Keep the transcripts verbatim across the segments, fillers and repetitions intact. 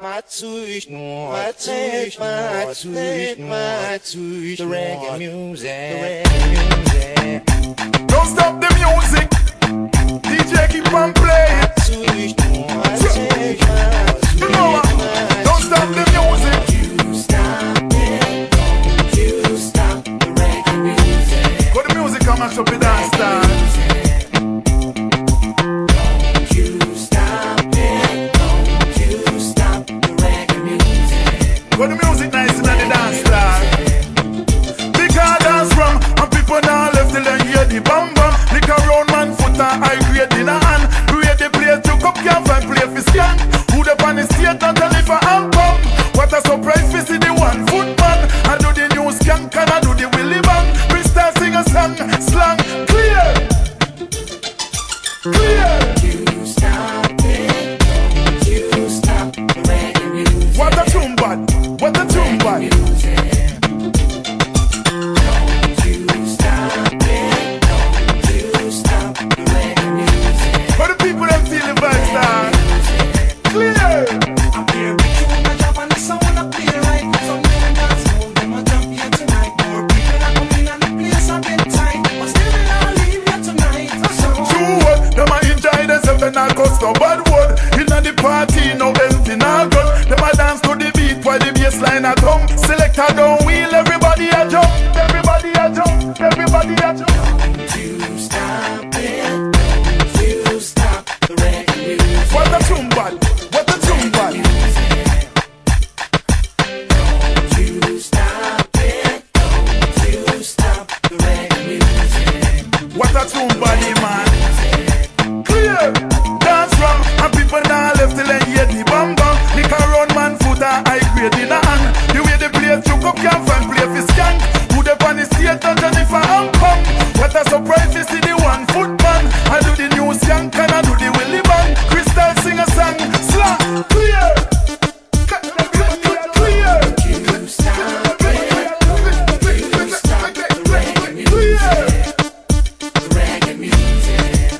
Matsuish no, Matsuish, Matsuish, Matsuish, the reggae music, the reggae music. Don't stop the music, D J keep on playing. Matsuish no, Matsuish, Matsuish, you know what? Don't stop the music. You stop it, don't you stop the reggae music. Got the music come and shop it dance time. But the music nice in the dance floor. Because dance from and people now left till they hear the bam bam. Lick around man foot and high grade in a hand. Create the place to cup can't find play for scan. Who the pan is state not to live for album. What a surprise to see the one foot man. I do the new skank and I do the willy bang. Crystal sing a song, slang, clear. Clear. You stop it, don't you stop the reggae music. What a tune bad. What a tune bad. Don't you stop it, don't you stop the reggae music. For the people that feel the vibes now. Clear. I'm here with you on my job and the sound up there right. Some men dance mode, them a jump here tonight. More people are coming and the place a bit tight. But still we not leave here tonight. True word, them a enjoy themselves, they not cause no bad word. Inna the party, no healthy, no good. Them a dance to the beat while the bassline a thump. Selector don't wheel, everybody a jump. Everybody a jump, everybody a jump. Don't you stop it, don't you stop the reggae music. What a tune bad, what a tune bad. Don't you stop it, don't you stop the reggae music. What a tune body man. Clear. Dance from and people now left till they hear the bam bam. Lick around man foot and high grade in a hand. The way they play choke up can't find play for skank. Who the pan is state not just if I am come. What a surprise to see the one foot man. I do the new skank and I do the willy bang. Crystal sing a song, slang, clear. Clear. You stop it, don't you stop the reggae music. The reggae music.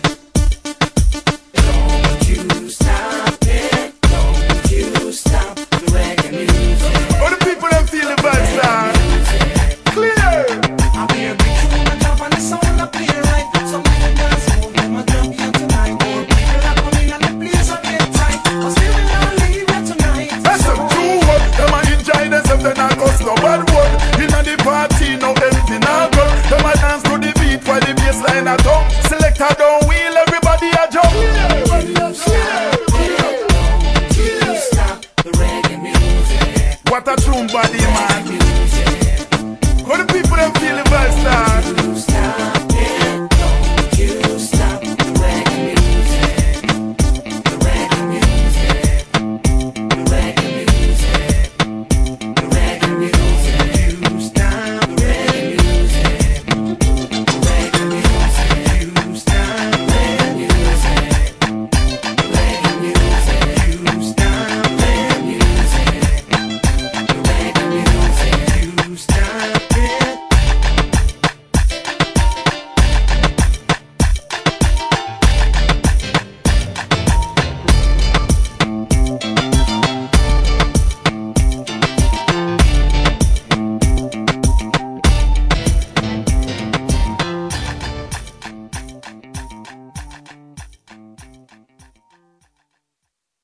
Don't you stop it, don't you stop the reggae music. All the people that feel the vibes now. Clear. I'm here with you on the job and the sound up there right. Some men dance mode, them a jump here tonight. More people are coming and the place a bit tight. But still we not leave here tonight. That's some true word. Them a enjoy themselves, they not cause no bad word. Inna the party, no empty, no good. Them a dance to the beat while the bassline a thump. Selector don't wheel, everybody a jump. Everybody a jump. You stop the reggae music. What a tune body